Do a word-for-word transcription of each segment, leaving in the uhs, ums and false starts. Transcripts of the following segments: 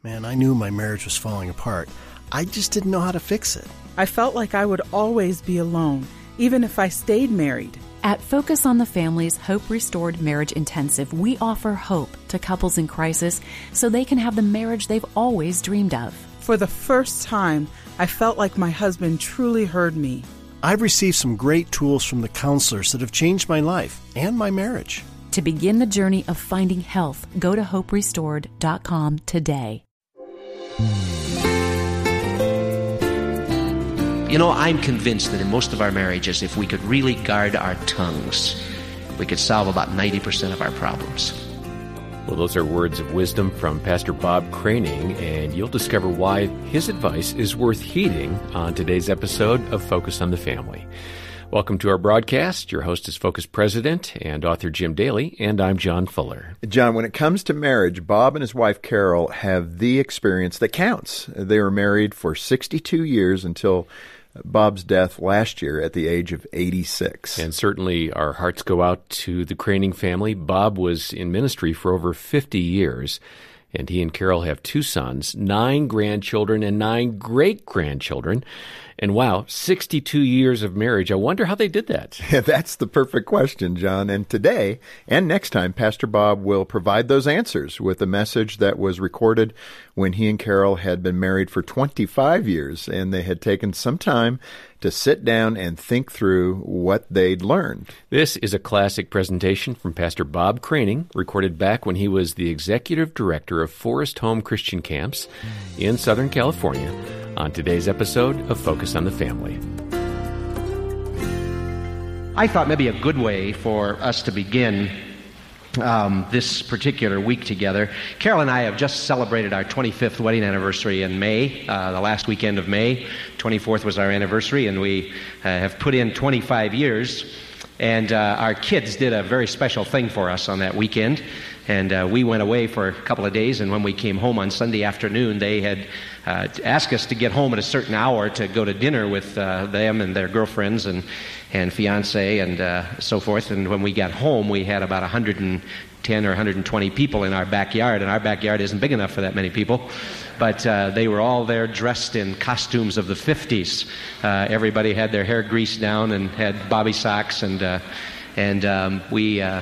Man, I knew my marriage was falling apart. I just didn't know how to fix it. I felt like I would always be alone, even if I stayed married. At Focus on the Family's Hope Restored Marriage Intensive, we offer hope to couples in crisis so they can have the marriage they've always dreamed of. For the first time, I felt like my husband truly heard me. I've received some great tools from the counselors that have changed my life and my marriage. To begin the journey of finding health, go to hope restored dot com today. You know, I'm convinced that in most of our marriages, if we could really guard our tongues, we could solve about ninety percent of our problems. Well, those are words of wisdom from Pastor Bob Craning, and you'll discover why his advice is worth heeding on today's episode of Focus on the Family. Welcome to our broadcast. Your host is Focus President and author Jim Daly, and I'm John Fuller. John, when it comes to marriage, Bob and his wife Carol have the experience that counts. They were married for sixty-two years until Bob's death last year at the age of eighty-six. And certainly our hearts go out to the Craning family. Bob was in ministry for over fifty years, and he and Carol have two sons, nine grandchildren, and nine great-grandchildren. And wow, sixty-two years of marriage. I wonder how they did that. Yeah, that's the perfect question, John. And today and next time, Pastor Bob will provide those answers with a message that was recorded when he and Carol had been married for twenty-five years, and they had taken some time to sit down and think through what they'd learned. This is a classic presentation from Pastor Bob Craning, recorded back when he was the executive director of Forest Home Christian Camps in Southern California, on today's episode of Focus on the Family. I thought maybe a good way for us to begin um, this particular week together. Carol and I have just celebrated our twenty-fifth wedding anniversary in May, uh, the last weekend of May. twenty-fourth was our anniversary, and we uh, have put in twenty-five years. And uh, our kids did a very special thing for us on that weekend. And uh, we went away for a couple of days, and when we came home on Sunday afternoon, they had uh, asked us to get home at a certain hour to go to dinner with uh, them and their girlfriends and, and fiancé and uh, so forth. And when we got home, we had about one hundred ten or one hundred twenty people in our backyard, and our backyard isn't big enough for that many people. But uh, they were all there dressed in costumes of the fifties. Uh, everybody had their hair greased down and had bobby socks, and uh, and um, we uh,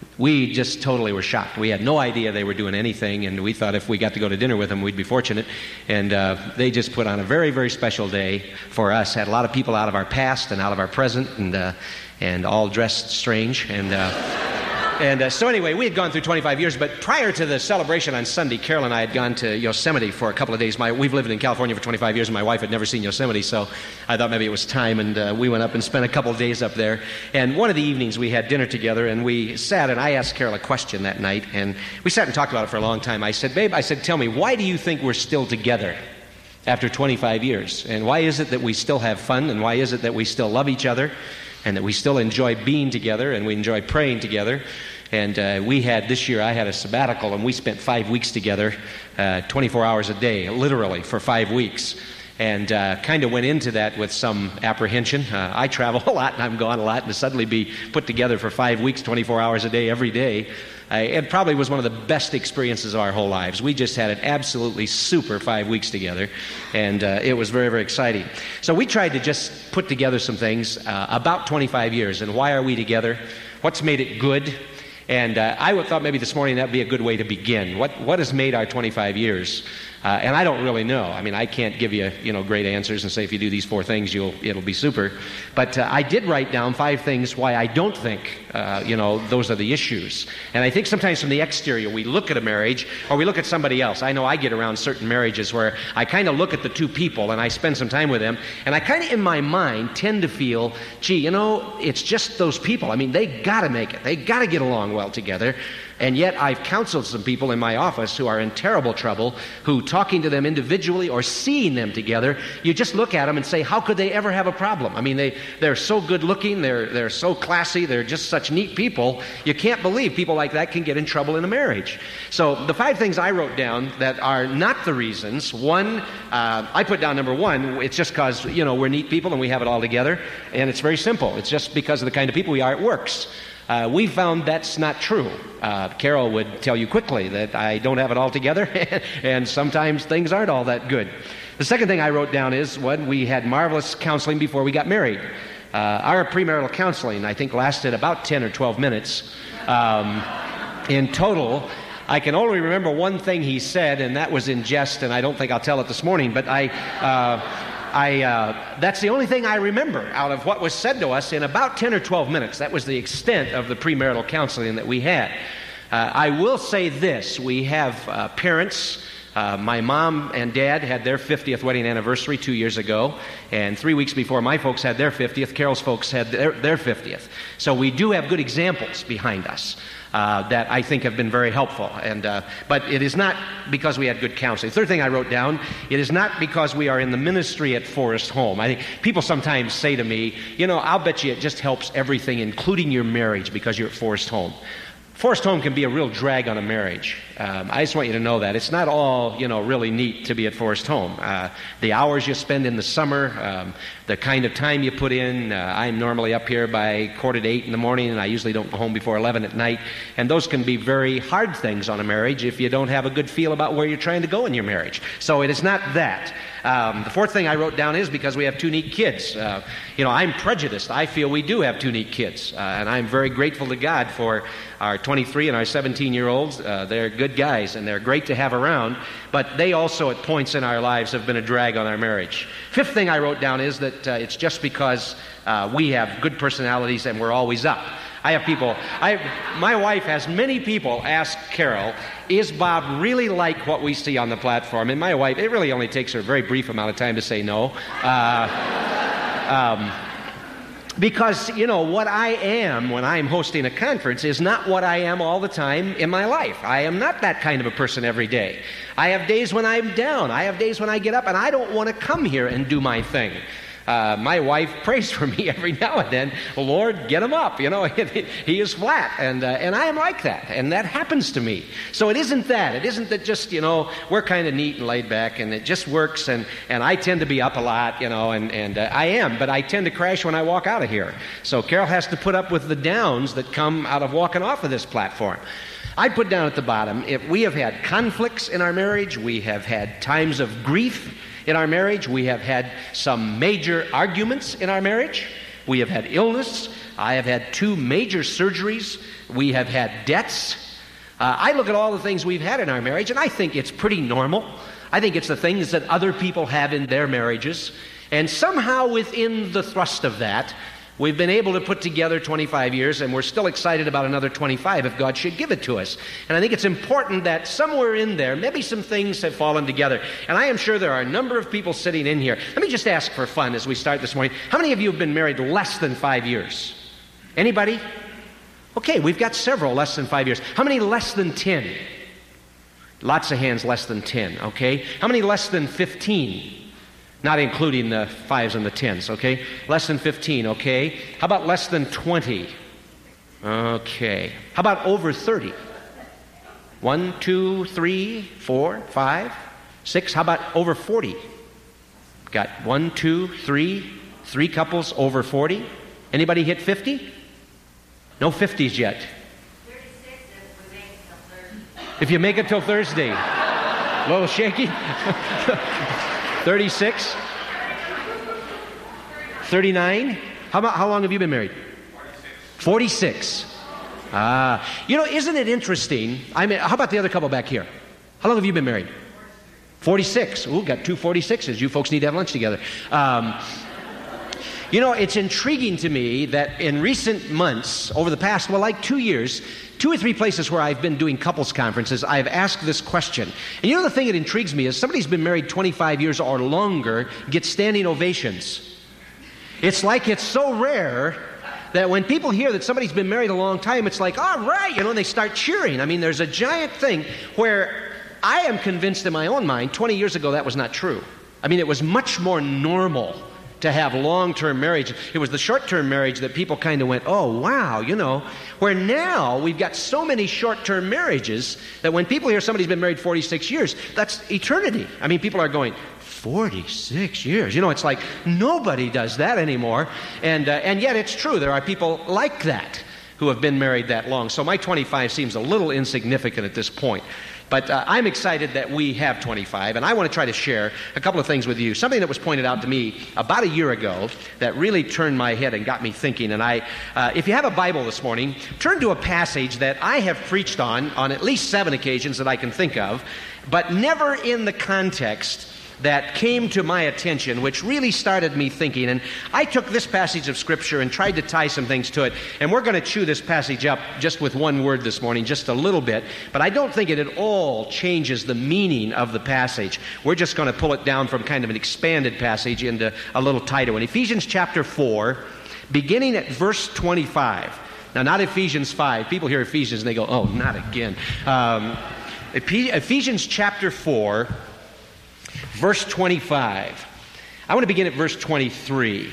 we just totally were shocked. We had no idea they were doing anything, and we thought if we got to go to dinner with them, we'd be fortunate. And uh, they just put on a very, very special day for us. Had a lot of people out of our past and out of our present, and uh, and all dressed strange, and. Uh, And uh, so anyway, we had gone through twenty-five years, but prior to the celebration on Sunday, Carol and I had gone to Yosemite for a couple of days. My, we've lived in California for twenty-five years, and my wife had never seen Yosemite, so I thought maybe it was time, and uh, we went up and spent a couple of days up there. And one of the evenings, we had dinner together, and we sat, and I asked Carol a question that night, and we sat and talked about it for a long time. I said, babe, I said, tell me, why do you think we're still together after twenty-five years? And why is it that we still have fun, and why is it that we still love each other, and that we still enjoy being together, and we enjoy praying together? And uh, we had, this year, I had a sabbatical, and we spent five weeks together, uh, twenty-four hours a day, literally, for five weeks. And uh, kind of went into that with some apprehension. Uh, I travel a lot, and I'm gone a lot, and to suddenly be put together for five weeks, twenty-four hours a day, every day, uh, it probably was one of the best experiences of our whole lives. We just had an absolutely super five weeks together, and uh, it was very, very exciting. So we tried to just put together some things uh, about twenty-five years, and why are we together? What's made it good? And uh, I would thought maybe this morning that would be a good way to begin. What what has made our twenty-five years? Uh, and I don't really know. I mean, I can't give you, you know, great answers and say if you do these four things, you'll it'll be super. But uh, I did write down five things why I don't think, uh, you know, those are the issues. And I think sometimes from the exterior, we look at a marriage or we look at somebody else. I know I get around certain marriages where I kind of look at the two people and I spend some time with them, and I kind of in my mind tend to feel, gee, you know, it's just those people. I mean, they got to make it. They got to get along well together. And yet I've counseled some people in my office who are in terrible trouble, who talking to them individually or seeing them together, you just look at them and say, how could they ever have a problem? I mean, they, they're so good looking, they're, they're so classy, they're just such neat people. You can't believe people like that can get in trouble in a marriage. So the five things I wrote down that are not the reasons. One, uh, I put down number one, it's just because, you know, we're neat people and we have it all together. And it's very simple. It's just because of the kind of people we are, it works. Uh, we found that's not true. Uh, Carol would tell you quickly that I don't have it all together, and sometimes things aren't all that good. The second thing I wrote down is when we had marvelous counseling before we got married. Uh, our premarital counseling, I think, lasted about ten or twelve minutes. Um, in total, I can only remember one thing he said, and that was in jest, and I don't think I'll tell it this morning, but I... Uh, I, uh, that's the only thing I remember out of what was said to us in about ten or twelve minutes. That was the extent of the premarital counseling that we had. Uh, I will say this. We have uh, parents. Uh, my mom and dad had their fiftieth wedding anniversary two years ago, and three weeks before my folks had their fiftieth, Carol's folks had their, their fiftieth. So we do have good examples behind us. Uh, that I think have been very helpful. And uh, but it is not because we had good counseling. Third thing I wrote down, it is not because we are in the ministry at Forest Home. I think people sometimes say to me, you know, I'll bet you it just helps everything, including your marriage, because you're at Forest Home. Forest Home can be a real drag on a marriage. Um, I just want you to know that. It's not all, you know, really neat to be at Forest Home. Uh, the hours you spend in the summer, um, the kind of time you put in. Uh, I'm normally up here by quarter to eight in the morning, and I usually don't go home before eleven at night. And those can be very hard things on a marriage if you don't have a good feel about where you're trying to go in your marriage. So it is not that. Um, the fourth thing I wrote down is because we have two neat kids. Uh, you know, I'm prejudiced. I feel we do have two neat kids. Uh, and I'm very grateful to God for our twenty-three and our seventeen-year-olds. Uh, they're good guys, and they're great to have around. But they also, at points in our lives, have been a drag on our marriage. Fifth thing I wrote down is that uh, it's just because uh, we have good personalities and we're always up. I have people, I, my wife has many people ask Carol, is Bob really like what we see on the platform? And my wife, it really only takes her a very brief amount of time to say no. Uh, um, because, you know, what I am when I'm hosting a conference is not what I am all the time in my life. I am not that kind of a person every day. I have days when I'm down. I have days when I get up and I don't want to come here and do my thing. Uh, my wife prays for me every now and then. Lord, get him up. You know, he is flat, and uh, and I am like that, and that happens to me. So it isn't that. It isn't that just, you know, we're kind of neat and laid back, and it just works, and, and I tend to be up a lot, you know, and, and uh, I am, but I tend to crash when I walk out of here. So Carol has to put up with the downs that come out of walking off of this platform. I put down at the bottom, if we have had conflicts in our marriage, we have had times of grief in our marriage, we have had some major arguments in our marriage, we have had illness, I have had two major surgeries, we have had debts. Uh, I look at all the things we've had in our marriage, and I think it's pretty normal. I think it's the things that other people have in their marriages, and somehow within the thrust of that, we've been able to put together twenty-five years, and we're still excited about another twenty-five if God should give it to us. And I think it's important that somewhere in there, maybe some things have fallen together. And I am sure there are a number of people sitting in here. Let me just ask for fun as we start this morning. How many of you have been married less than five years? Anybody? Okay, we've got several less than five years. How many less than ten? Lots of hands less than ten, okay? How many less than fifteen? Not including the fives and the tens, okay? Less than fifteen, okay? How about less than twenty? Okay. How about over thirty? One, two, three, four, five, six. How about over forty? Got one, two, three, three couples over forty. Anybody hit fifty? No fifties yet. thirty-six if we make it till Thursday. If you make it till Thursday. A little shaky? thirty-six? thirty-nine? How about, how long have you been married? forty-six. Ah. You know, isn't it interesting? I mean, how about the other couple back here? How long have you been married? forty-six. Ooh, got two forty-sixes. You folks need to have lunch together. Um, you know, it's intriguing to me that in recent months, over the past, well, like two years, two or three places where I've been doing couples conferences, I've asked this question. And you know the thing that intrigues me is somebody's been married twenty-five years or longer gets standing ovations. It's like it's so rare that when people hear that somebody's been married a long time, it's like, all right, you know, and they start cheering. I mean, there's a giant thing where I am convinced in my own mind, twenty years ago, that was not true. I mean, it was much more normal to have long-term marriage. It was the short-term marriage that people kind of went, oh, wow, you know, where now we've got so many short-term marriages that when people hear somebody's been married forty-six years, that's eternity. I mean, people are going, forty-six years. You know, it's like nobody does that anymore. And uh, and yet it's true. There are people like that. who have been married that long. So my twenty-five seems a little insignificant at this point. But uh, I'm excited that we have twenty-five, and I want to try to share a couple of things with you. Something that was pointed out to me about a year ago that really turned my head and got me thinking. And I, uh, if you have a Bible this morning, turn to a passage that I have preached on on at least seven occasions that I can think of, but never in the context that came to my attention, which really started me thinking. And I took this passage of Scripture and tried to tie some things to it. And we're going to chew this passage up just with one word this morning, just a little bit. But I don't think it at all changes the meaning of the passage. We're just going to pull it down from kind of an expanded passage into a little tighter one. Ephesians chapter four, beginning at verse twenty-five. Now, not Ephesians five. People hear Ephesians and they go, oh, not again. Um, Ephesians chapter four, verse twenty-five. I want to begin at verse twenty-three.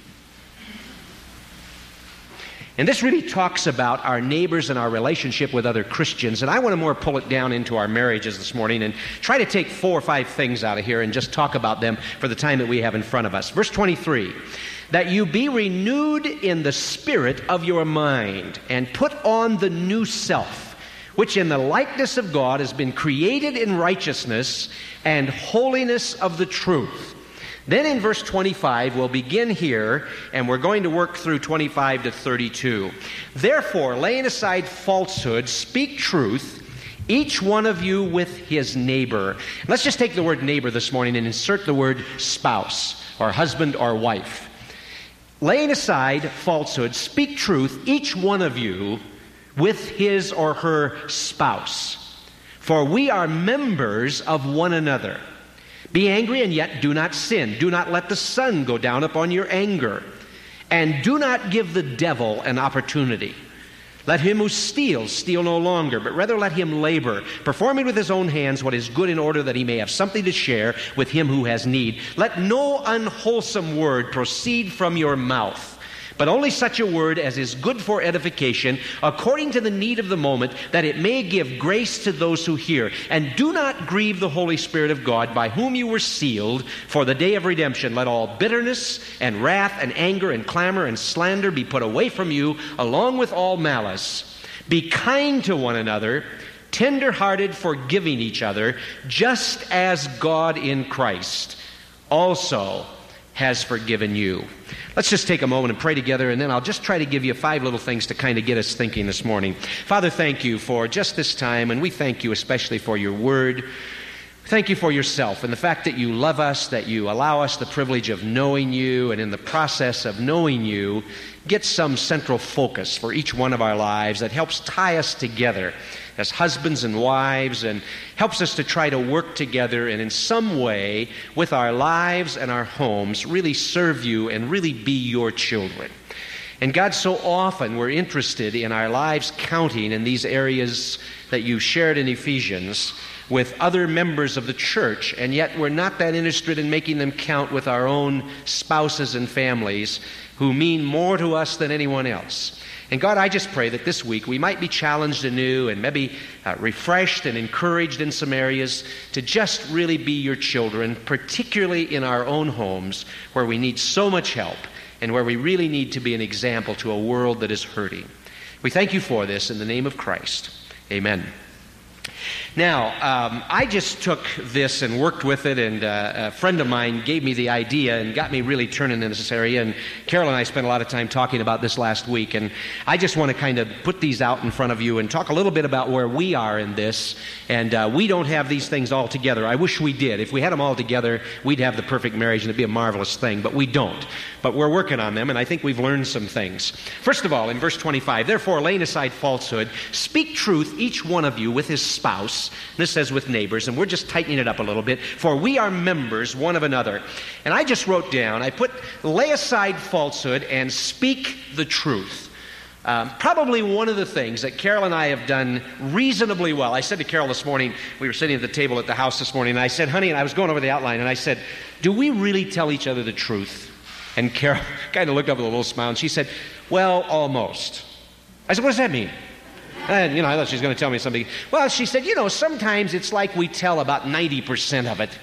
And this really talks about our neighbors and our relationship with other Christians. And I want to more pull it down into our marriages this morning and try to take four or five things out of here and just talk about them for the time that we have in front of us. Verse twenty-three. That you be renewed in the spirit of your mind and put on the new self, which in the likeness of God has been created in righteousness and holiness of the truth. Then in verse twenty-five, we'll begin here, and we're going to work through twenty-five to thirty-two. Therefore, laying aside falsehood, speak truth, each one of you with his neighbor. Let's just take the word neighbor this morning and insert the word spouse, or husband or wife. Laying aside falsehood, speak truth, each one of you with his or her spouse. For we are members of one another. Be angry and yet do not sin. Do not let the sun go down upon your anger. And do not give the devil an opportunity. Let him who steals steal no longer, but rather let him labor, performing with his own hands what is good in order that he may have something to share with him who has need. Let no unwholesome word proceed from your mouth, but only such a word as is good for edification, according to the need of the moment, that it may give grace to those who hear. And do not grieve the Holy Spirit of God, by whom you were sealed for the day of redemption. Let all bitterness and wrath and anger and clamor and slander be put away from you, along with all malice. Be kind to one another, tender-hearted, forgiving each other, just as God in Christ also has forgiven you. Let's just take a moment and pray together, and then I'll just try to give you five little things to kind of get us thinking this morning. Father, thank you for just this time, and we thank you especially for your word. Thank you for yourself and the fact that you love us, that you allow us the privilege of knowing you, and in the process of knowing you, get some central focus for each one of our lives that helps tie us together as husbands and wives, and helps us to try to work together and in some way with our lives and our homes really serve you and really be your children. And God, so often we're interested in our lives counting in these areas that you shared in Ephesians with other members of the church, and yet we're not that interested in making them count with our own spouses and families who mean more to us than anyone else. And God, I just pray that this week we might be challenged anew and maybe uh, refreshed and encouraged in some areas to just really be your children, particularly in our own homes where we need so much help and where we really need to be an example to a world that is hurting. We thank you for this in the name of Christ. Amen. Now, um, I just took this and worked with it, and uh, a friend of mine gave me the idea and got me really turning in this area, and Carol and I spent a lot of time talking about this last week, and I just want to kind of put these out in front of you and talk a little bit about where we are in this, and uh, we don't have these things all together. I wish we did. If we had them all together, we'd have the perfect marriage, and it'd be a marvelous thing, but we don't. But we're working on them, and I think we've learned some things. First of all, in verse twenty-five, therefore, laying aside falsehood, speak truth, each one of you with his spouse. This says with neighbors, and we're just tightening it up a little bit. For we are members one of another. And I just wrote down, I put, lay aside falsehood and speak the truth. Um, probably one of the things that Carol and I have done reasonably well. I said to Carol this morning, we were sitting at the table at the house this morning, and I said, honey, and I was going over the outline, and I said, do we really tell each other the truth? And Carol kind of looked up with a little smile, and she said, well, almost. I said, what does that mean? And, you know, I thought she was going to tell me something. Well, she said, you know, sometimes it's like we tell about ninety percent of it,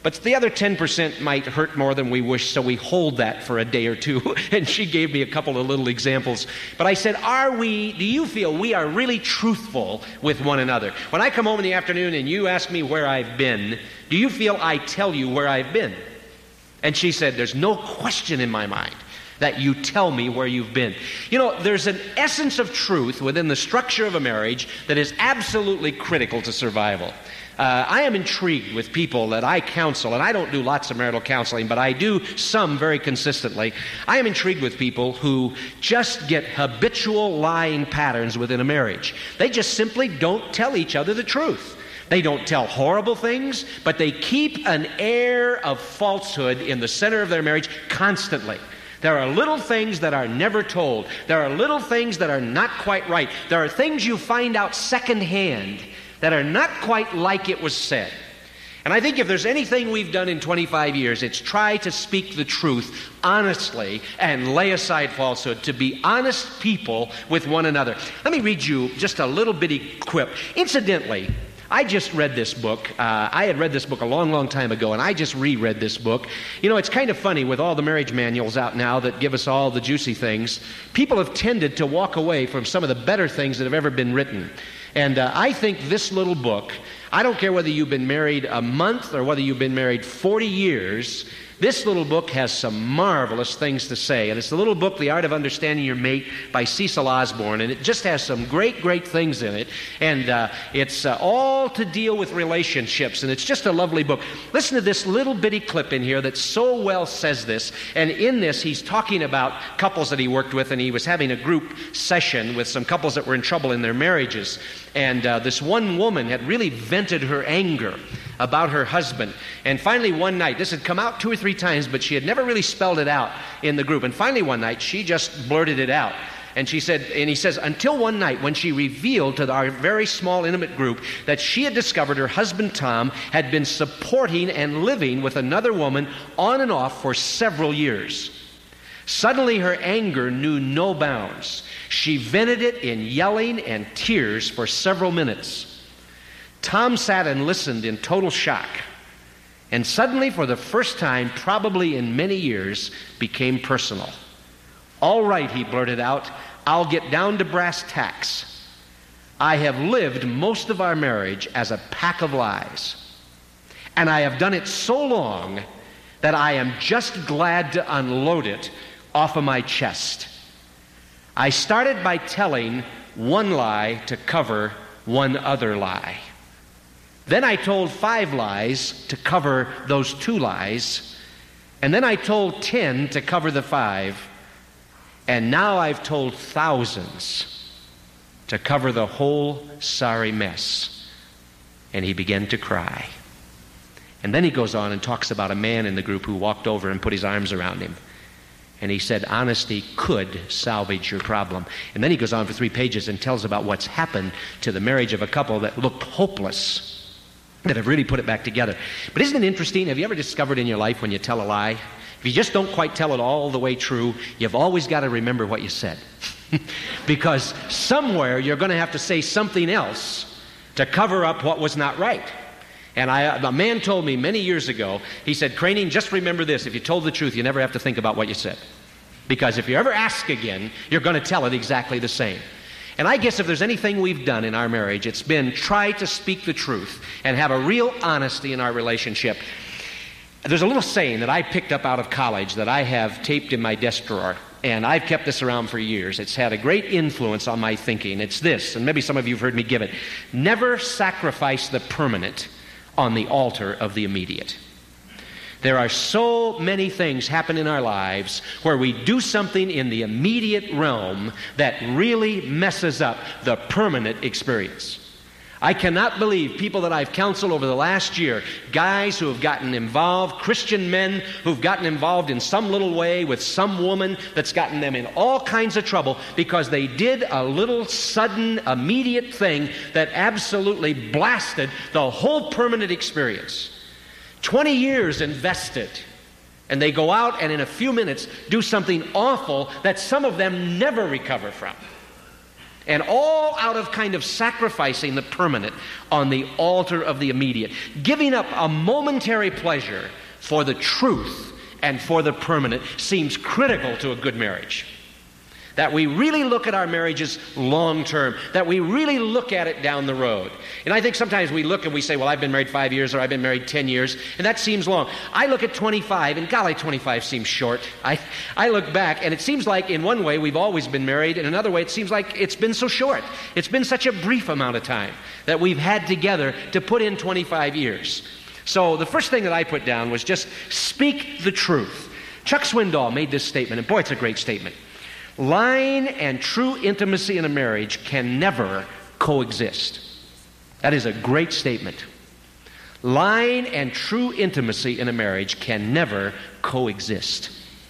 But the other ten percent might hurt more than we wish, so we hold that for a day or two. And she gave me a couple of little examples. But I said, are we, do you feel we are really truthful with one another? When I come home in the afternoon and you ask me where I've been, do you feel I tell you where I've been? And she said, there's no question in my mind that you tell me where you've been. You know, there's an essence of truth within the structure of a marriage that is absolutely critical to survival. Uh, I am intrigued with people that I counsel, and I don't do lots of marital counseling, but I do some very consistently. I am intrigued with people who just get habitual lying patterns within a marriage. They just simply don't tell each other the truth. They don't tell horrible things, but they keep an air of falsehood in the center of their marriage constantly. There are little things that are never told. There are little things that are not quite right. There are things you find out secondhand that are not quite like it was said. And I think if there's anything we've done in twenty-five years, it's try to speak the truth honestly and lay aside falsehood, to be honest people with one another. Let me read you just a little bitty quip. Incidentally, I just read this book. Uh, I had read this book a long, long time ago, and I just reread this book. You know, it's kind of funny with all the marriage manuals out now that give us all the juicy things. People have tended to walk away from some of the better things that have ever been written. And uh, I think this little book, I don't care whether you've been married a month or whether you've been married forty years, this little book has some marvelous things to say. And it's the little book, The Art of Understanding Your Mate by Cecil Osborne. And it just has some great, great things in it. And uh, it's uh, all to deal with relationships. And it's just a lovely book. Listen to this little bitty clip in here that so well says this. And in this, he's talking about couples that he worked with. And he was having a group session with some couples that were in trouble in their marriages. And uh, this one woman had really vented her anger about her husband. And finally one night, this had come out two or three times, but she had never really spelled it out in the group. And finally one night, she just blurted it out. And she said, and he says, until one night when she revealed to our very small, intimate group that she had discovered her husband, Tom, had been supporting and living with another woman on and off for several years. Suddenly her anger knew no bounds. She vented it in yelling and tears for several minutes. Tom sat and listened in total shock, and suddenly, for the first time, probably in many years, became personal. All right, he blurted out, I'll get down to brass tacks. I have lived most of our marriage as a pack of lies, and I have done it so long that I am just glad to unload it off of my chest. I started by telling one lie to cover one other lie. Then I told five lies to cover those two lies. And then I told ten to cover the five. And now I've told thousands to cover the whole sorry mess. And he began to cry. And then he goes on and talks about a man in the group who walked over and put his arms around him. And he said, honesty could salvage your problem. And then he goes on for three pages and tells about what's happened to the marriage of a couple that looked hopeless, that have really put it back together. But isn't it interesting? Have you ever discovered in your life when you tell a lie, if you just don't quite tell it all the way true, you've always got to remember what you said. Because somewhere you're going to have to say something else to cover up what was not right. And I, a man told me many years ago, he said, Craning, just remember this, if you told the truth, you never have to think about what you said. Because if you ever ask again, you're going to tell it exactly the same. And I guess if there's anything we've done in our marriage, it's been try to speak the truth and have a real honesty in our relationship. There's a little saying that I picked up out of college that I have taped in my desk drawer, and I've kept this around for years. It's had a great influence on my thinking. It's this, and maybe some of you have heard me give it. Never sacrifice the permanent on the altar of the immediate. There are so many things happen in our lives where we do something in the immediate realm that really messes up the permanent experience. I cannot believe people that I've counseled over the last year, guys who have gotten involved, Christian men who've gotten involved in some little way with some woman that's gotten them in all kinds of trouble because they did a little sudden, immediate thing that absolutely blasted the whole permanent experience. twenty years invested, and they go out and in a few minutes do something awful that some of them never recover from. And all out of kind of sacrificing the permanent on the altar of the immediate. Giving up a momentary pleasure for the truth and for the permanent seems critical to a good marriage. That we really look at our marriages long term. That we really look at it down the road. And I think sometimes we look and we say, well, I've been married five years or I've been married ten years, and that seems long. I look at twenty-five, and golly, twenty-five seems short. I, I look back, and it seems like in one way we've always been married, and another way it seems like it's been so short. It's been such a brief amount of time that we've had together to put in twenty-five years. So the first thing that I put down was just speak the truth. Chuck Swindoll made this statement, and boy, it's a great statement. Lying and true intimacy in a marriage can never coexist. That is a great statement. Lying and true intimacy in a marriage can never coexist.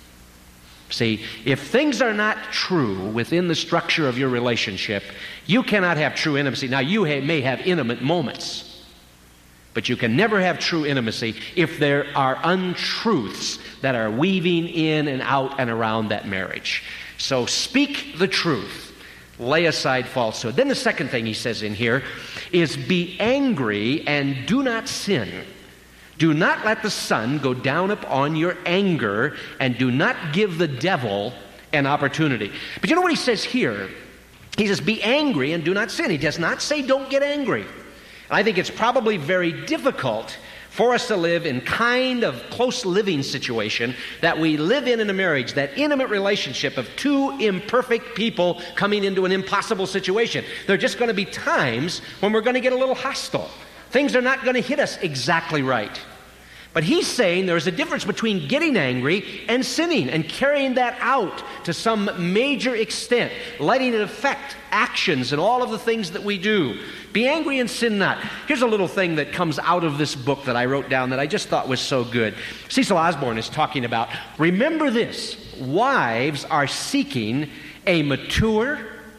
See, if things are not true within the structure of your relationship, you cannot have true intimacy. Now, you ha- may have intimate moments, but you can never have true intimacy if there are untruths that are weaving in and out and around that marriage. So speak the truth. Lay aside falsehood. Then the second thing he says in here is be angry and do not sin. Do not let the sun go down upon your anger, and do not give the devil an opportunity. But you know what he says here? He says be angry and do not sin. He does not say don't get angry. And I think it's probably very difficult for us to live in kind of close living situation that we live in in a marriage, that intimate relationship of two imperfect people coming into an impossible situation. There are just going to be times when we're going to get a little hostile. Things are not going to hit us exactly right. But he's saying there's a difference between getting angry and sinning and carrying that out to some major extent, letting it affect actions and all of the things that we do. Be angry and sin not. Here's a little thing that comes out of this book that I wrote down that I just thought was so good. Cecil Osborne is talking about, remember this, wives are seeking a mature,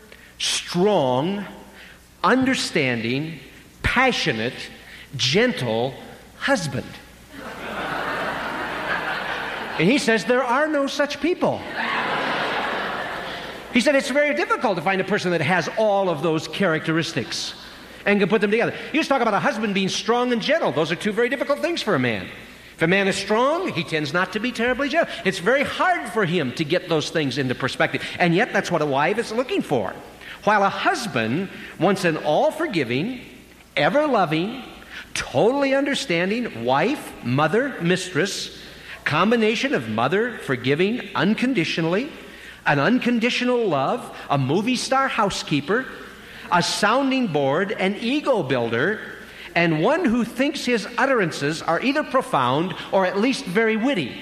strong, understanding, passionate, gentle husband. And he says there are no such people. He said it's very difficult to find a person that has all of those characteristics and can put them together. You just talk about a husband being strong and gentle. Those are two very difficult things for a man. If a man is strong, he tends not to be terribly gentle. It's very hard for him to get those things into perspective. And yet that's what a wife is looking for. While a husband wants an all-forgiving, ever-loving, totally understanding wife, mother, mistress, combination of mother, forgiving unconditionally, an unconditional love, a movie star housekeeper, a sounding board, an ego builder, and one who thinks his utterances are either profound or at least very witty.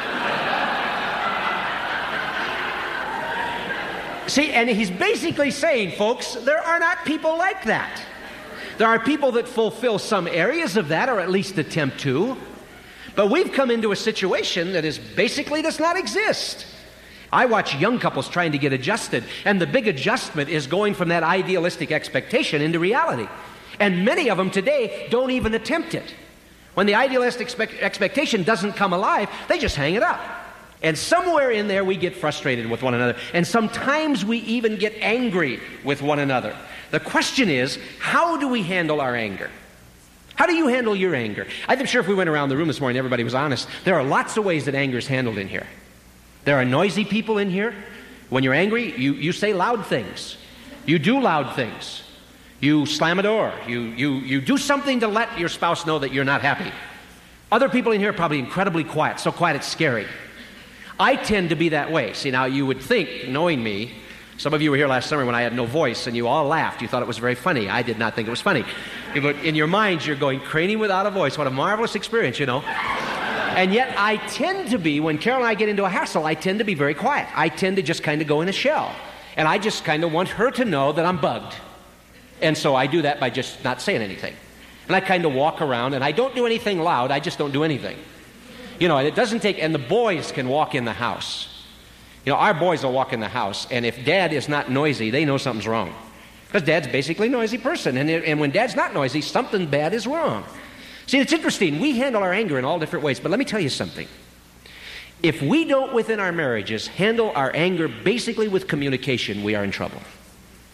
See, and he's basically saying, folks, there are not people like that. There are people that fulfill some areas of that, or at least attempt to. But we've come into a situation that is basically does not exist. I watch young couples trying to get adjusted, and the big adjustment is going from that idealistic expectation into reality. And many of them today don't even attempt it. When the idealistic expect- expectation doesn't come alive, they just hang it up. And somewhere in there we get frustrated with one another. And sometimes we even get angry with one another. The question is, how do we handle our anger? How do you handle your anger? I'm sure if we went around the room this morning, everybody was honest. There are lots of ways that anger is handled in here. There are noisy people in here. When you're angry, you, you say loud things. You do loud things. You slam a door. You, you, you do something to let your spouse know that you're not happy. Other people in here are probably incredibly quiet, so quiet it's scary. I tend to be that way. See, now you would think, knowing me, some of you were here last summer when I had no voice and you all laughed. You thought it was very funny. I did not think it was funny. But in your minds, you're going, Craney without a voice. What a marvelous experience, you know. And yet I tend to be, when Carol and I get into a hassle, I tend to be very quiet. I tend to just kind of go in a shell. And I just kind of want her to know that I'm bugged. And so I do that by just not saying anything. And I kind of walk around, and I don't do anything loud. I just don't do anything. You know, and it doesn't take, and the boys can walk in the house. You know, our boys will walk in the house, and if Dad is not noisy, they know something's wrong. Because Dad's basically a noisy person, and, it, and when Dad's not noisy, something bad is wrong. See, it's interesting. We handle our anger in all different ways, but let me tell you something. If we don't, within our marriages, handle our anger basically with communication, we are in trouble.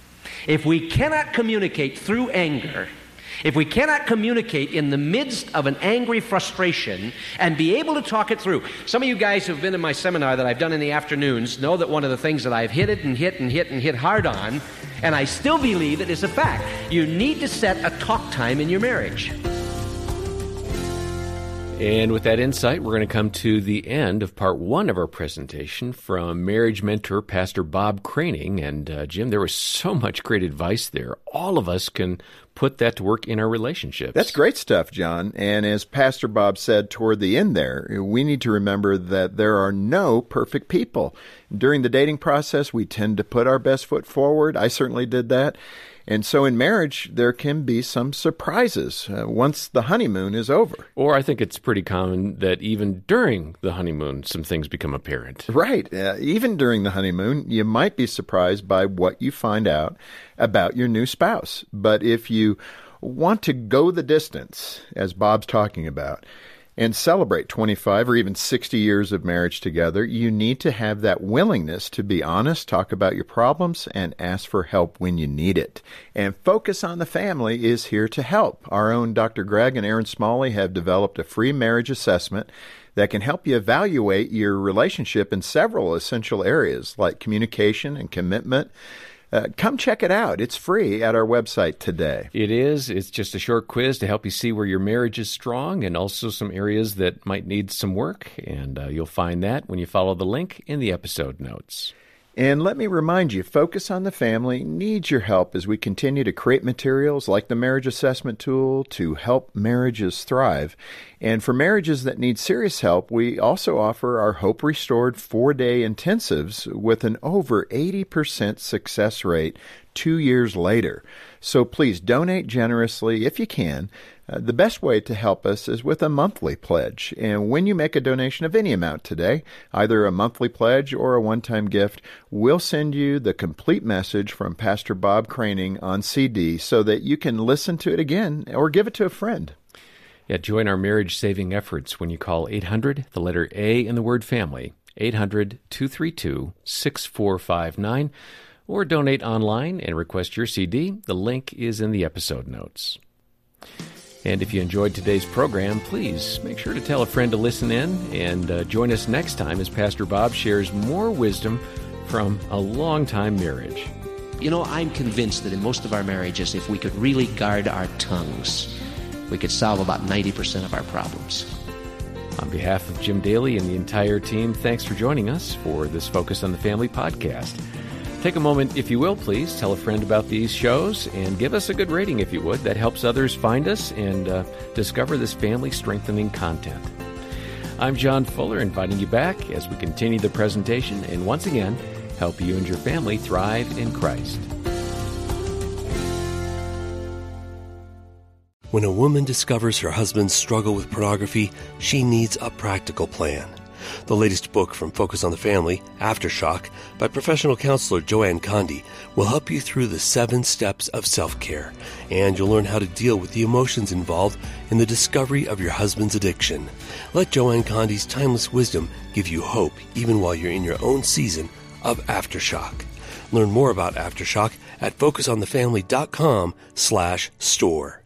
If we cannot communicate through anger, if we cannot communicate in the midst of an angry frustration and be able to talk it through. Some of you guys who have been in my seminar that I've done in the afternoons know that one of the things that I've hit it and hit and hit and hit hard on, and I still believe it is a fact, you need to set a talk time in your marriage. And with that insight, we're going to come to the end of part one of our presentation from marriage mentor Pastor Bob Craning. And uh, Jim, there was so much great advice there. All of us can put that to work in our relationships. That's great stuff, John. And as Pastor Bob said toward the end there, we need to remember that there are no perfect people. During the dating process, we tend to put our best foot forward. I certainly did that. And so in marriage, there can be some surprises uh, once the honeymoon is over. Or I think it's pretty common that even during the honeymoon, some things become apparent. Right. Uh, even during the honeymoon, you might be surprised by what you find out about your new spouse. But if you want to go the distance, as Bob's talking about, and celebrate twenty-five or even sixty years of marriage together, you need to have that willingness to be honest, talk about your problems, and ask for help when you need it. And Focus on the Family is here to help. Our own Doctor Greg and Aaron Smalley have developed a free marriage assessment that can help you evaluate your relationship in several essential areas like communication and commitment. Uh, come check it out. It's free at our website today. It is. It's just a short quiz to help you see where your marriage is strong and also some areas that might need some work. And uh, you'll find that when you follow the link in the episode notes. And let me remind you, Focus on the Family needs your help as we continue to create materials like the marriage assessment tool to help marriages thrive. And for marriages that need serious help, we also offer our Hope Restored four-day intensives with an over eighty percent success rate two years later. So please donate generously if you can. Uh, the best way to help us is with a monthly pledge. And when you make a donation of any amount today, either a monthly pledge or a one-time gift, we'll send you the complete message from Pastor Bob Craning on C D so that you can listen to it again or give it to a friend. Yeah, join our marriage-saving efforts when you call eight hundred, the letter A in the word family, eight hundred, two three two, six four five nine, or donate online and request your C D. The link is in the episode notes. And if you enjoyed today's program, please make sure to tell a friend to listen in and uh, join us next time as Pastor Bob shares more wisdom from a long-time marriage. You know, I'm convinced that in most of our marriages, if we could really guard our tongues, we could solve about ninety percent of our problems. On behalf of Jim Daly and the entire team, thanks for joining us for this Focus on the Family podcast. Take a moment, if you will, please, tell a friend about these shows and give us a good rating, if you would. That helps others find us and uh, discover this family-strengthening content. I'm John Fuller, inviting you back as we continue the presentation and once again, help you and your family thrive in Christ. When a woman discovers her husband's struggle with pornography, she needs a practical plan. The latest book from Focus on the Family, Aftershock, by professional counselor Joanne Condi, will help you through the seven steps of self-care, and you'll learn how to deal with the emotions involved in the discovery of your husband's addiction. Let Joanne Condi's timeless wisdom give you hope even while you're in your own season of Aftershock. Learn more about Aftershock at focus on the family dot com slash store.